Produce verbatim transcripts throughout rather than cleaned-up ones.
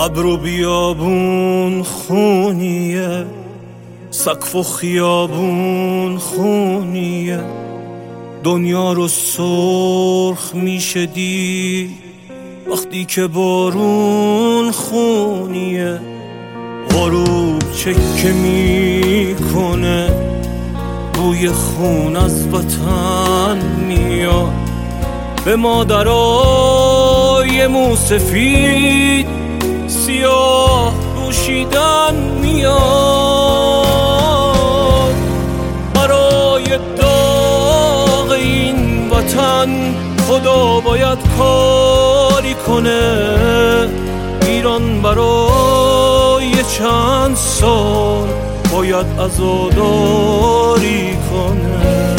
ابر و بیابون خونیه، سقف و خیابون خونیه، دنیا رو سرخ میشه دید وقتی که بارون خونیه. غروب چکه میکنه، بوی خون از وطن میاد، به مادرای موسفید سیاه پوشیدن میاد. برای داغ این وطن خدا باید کاری کنه، ایران برای چند سال باید عزاداری کنه.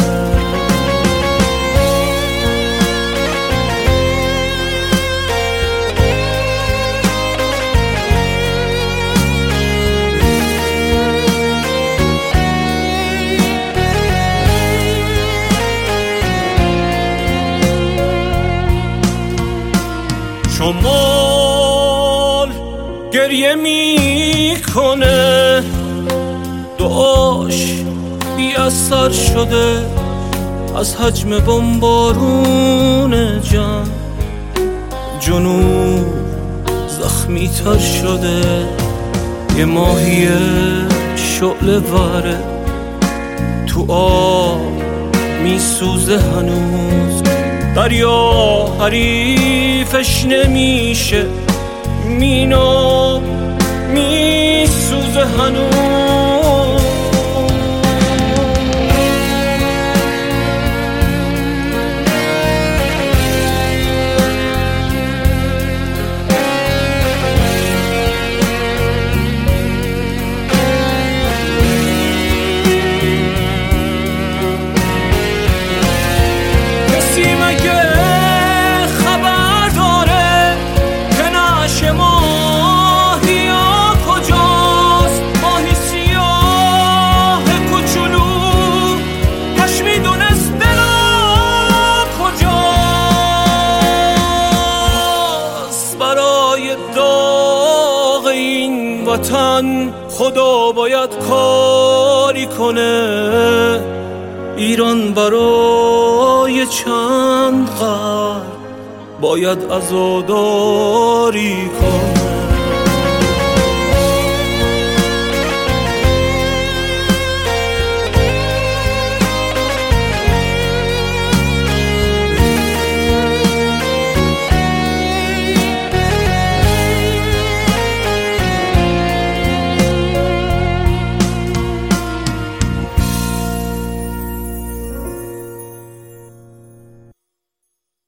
شمال گریه میکنه، دعاش بی اثر شده از حجم بمبارون جنگ. جنوب زخمی تر شده، یه ماهی شعله وره تو آب میسوزه هنوز. دریا حریفش نمیشه، مینا میسوزه هنوز. داغ این وطن خدا باید کاری کنه، ایران برای چند قرن باید عزاداری کنه.